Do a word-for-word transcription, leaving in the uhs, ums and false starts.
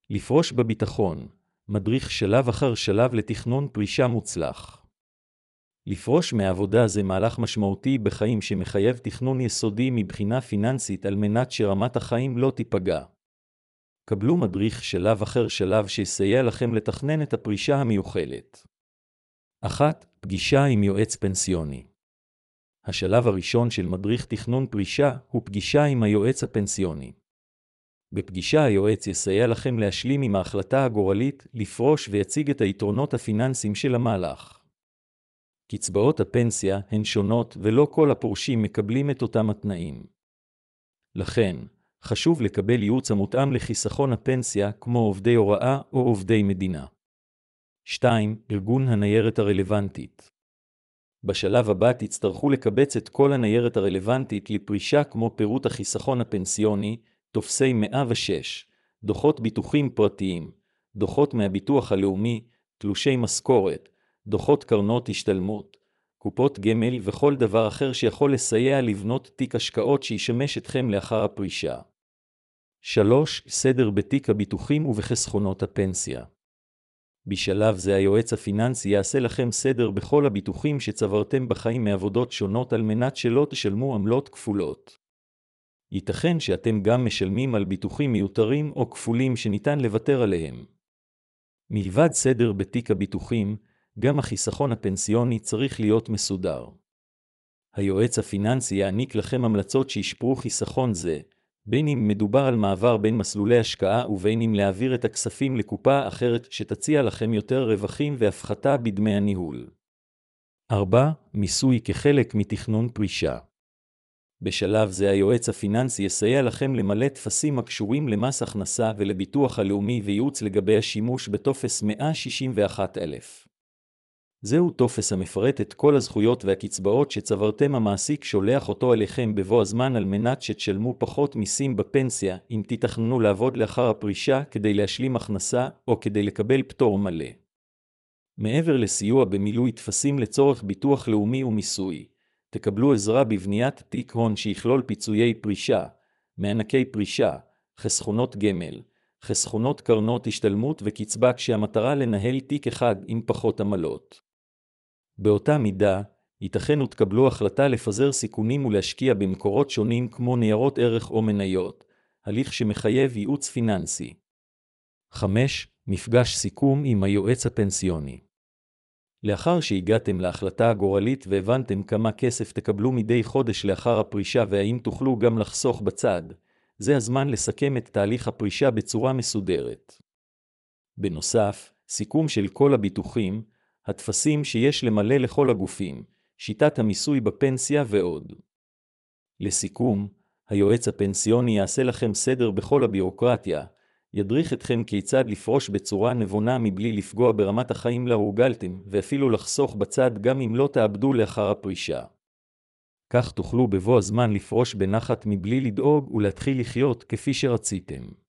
לפרוש בביטחון, מדריך שלב אחר שלב לתכנון פרישה מוצלח. לפרוש מעבודה זה מהלך משמעותי בחיים שמחייב תכנון יסודי מבחינה פיננסית על מנת שרמת החיים לא תיפגע. קבלו מדריך שלב אחר שלב שיסייע לכם לתכנן את הפרישה המיוחלת. אחת. פגישה עם יועץ פנסיוני. השלב הראשון של מדריך תכנון פרישה הוא פגישה עם היועץ הפנסיוני. בפגישה היועץ יסייע לכם להשלים עם ההחלטה הגורלית, לפרוש ויציג את היתרונות הפיננסיים של המהלך. קצבאות הפנסיה הן שונות ולא כל הפורשים מקבלים את אותם התנאים. לכן, חשוב לקבל ייעוץ המותאם לחיסכון הפנסיה כמו עובדי הוראה או עובדי מדינה. שתיים. ארגון הניירת הרלוונטית. בשלב הבא תצטרכו לקבץ את כל הניירת הרלוונטית לפרישה כמו פירוט החיסכון הפנסיוני, טופסי מאה ושש, דוחות ביטוחים פרטיים, דוחות מהביטוח הלאומי, תלושי משכורת, דוחות קרנות השתלמות, קופות גמל וכל דבר אחר שיכול לסייע לבנות תיק השקעות שישמש אתכם לאחר הפרישה. שלוש. סדר בתיק הביטוחים ובחסכונות הפנסיה. בשלב זה היועץ הפיננסי יעשה לכם סדר בכל הביטוחים שצברתם בחיים מעבודות שונות על מנת שלא תשלמו עמלות כפולות. ייתכן שאתם גם משלמים על ביטוחים מיותרים או כפולים שניתן לוותר עליהם. מלבד סדר בתיק הביטוחים, גם החיסכון הפנסיוני צריך להיות מסודר. היועץ הפיננסי יעניק לכם המלצות שישפרו חיסכון זה, בין אם מדובר על מעבר בין מסלולי השקעה ובין אם להעביר את הכספים לקופה אחרת שתציע לכם יותר רווחים והפחתה בדמי הניהול. ארבע. מיסוי כחלק מתכנון פרישה. בשלב זה היועץ הפיננסי יסייע לכם למלא טפסים הקשורים למס הכנסה ולביטוח הלאומי וייעוץ לגבי השימוש בטופס מאה שישים ואחת אלף. זהו טופס המפרט את כל הזכויות והקצבאות שצברתם. המעסיק שולח אותו אליכם בבוא הזמן על מנת שתשלמו פחות מיסים בפנסיה אם תתכננו לעבוד לאחר הפרישה כדי להשלים הכנסה או כדי לקבל פטור מלא. מעבר לסיוע במילוי טפסים לצורך ביטוח לאומי ומיסוי, תקבלו עזרה בבניית תיק הון שיכלול פיצויי פרישה, מענקי פרישה, חסכונות גמל, חסכונות קרנות השתלמות וקצבה כשהמטרה לנהל תיק אחד עם פחות עמלות. באותה מידה, ייתכן ותקבלו החלטה לפזר סיכונים ולהשקיע במקורות שונים כמו ניירות ערך או מניות, הליך שמחייב ייעוץ פיננסי. חמש. מפגש סיכום עם היועץ הפנסיוני. לאחר שהגעתם להחלטה הגורלית והבנתם כמה כסף תקבלו מדי חודש לאחר הפרישה והאם תוכלו גם לחסוך בצד, זה הזמן לסכם את תהליך הפרישה בצורה מסודרת. בנוסף, סיכום של כל הביטוחים, התפסים שיש למלא לכל הגופים, שיטת המיסוי בפנסיה ועוד. לסיכום, היועץ הפנסיוני יעשה לכם סדר בכל הבירוקרטיה, ידריך אתכם כיצד לפרוש בצורה נבונה מבלי לפגוע ברמת החיים לה הורגלתם, ואפילו לחסוך בצד גם אם לא תאבדו לאחר הפרישה. כך תוכלו בבוא הזמן לפרוש בנחת מבלי לדאוג ולהתחיל לחיות כפי שרציתם.